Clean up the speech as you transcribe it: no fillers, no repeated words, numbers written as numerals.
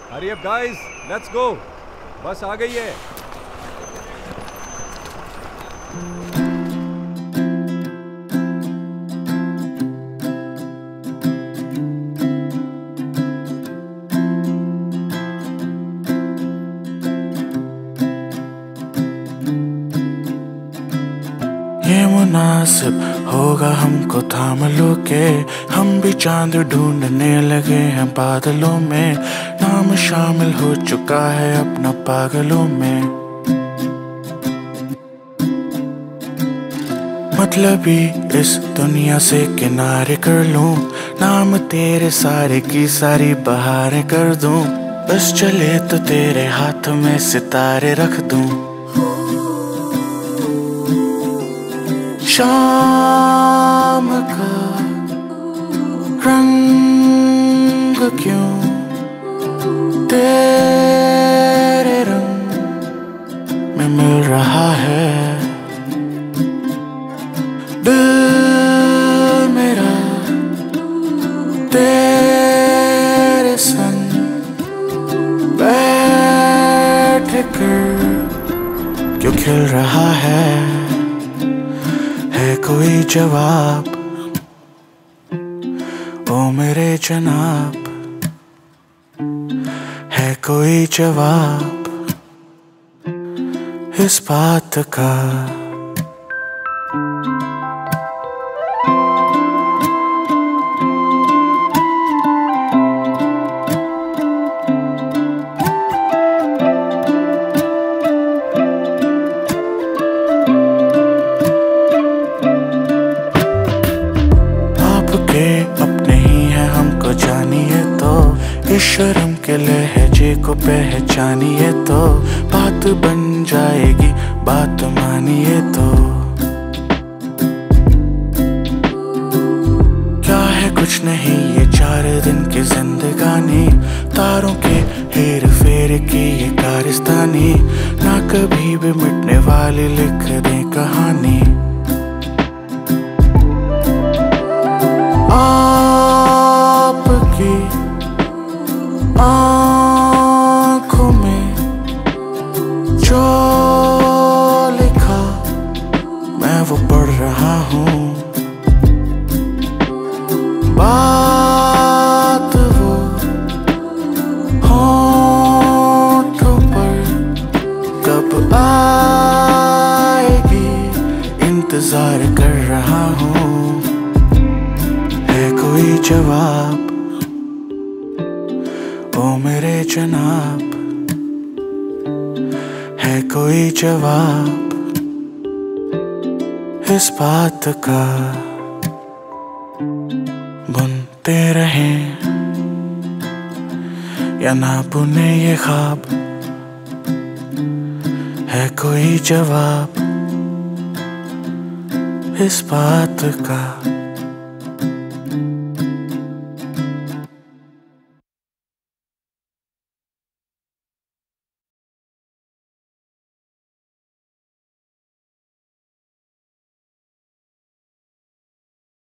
Hari up guys, let's go. Bus आ गई है। ये मुनासिब होगा हमको थाम लो के, हम भी चांद ढूंढने लगे हैं बादलों में। नाम शामिल हो चुका है अपना पागलों में। मतलब ही इस दुनिया से किनारे कर लूं, नाम तेरे सारे की सारी बहारें कर दूं। बस चले तो तेरे हाथ में सितारे रख दूं। शाम का रंग क्यों तेरे रंग में मिल रहा है। दिल मेरा तेरे संग बैठ कर क्यों खिल रहा है कोई जवाब ओ मेरे जनाब, है कोई जवाब इस बात का। अपने ही है हमको जानिए तो, इस शर्म के लहजे को पहचानिए तो। बात बन जाएगी बात मानिए तो। क्या है कुछ नहीं ये 4 दिन की जिंदगानी, तारों के हेर फेर की ये कारस्तानी। ना कभी भी मिटने वाली लिख दे कहानी। आपकी आँखों में जो लिखा मैं वो पढ़ रहा हूँ। बात वो होठों पर कब आएगी इंतजार कर रहा हूँ। कोई जवाब ओ मेरे जनाब, है कोई जवाब इस बात का। बुनते रहें या ना बुने ये ख्वाब, है कोई जवाब इस बात का।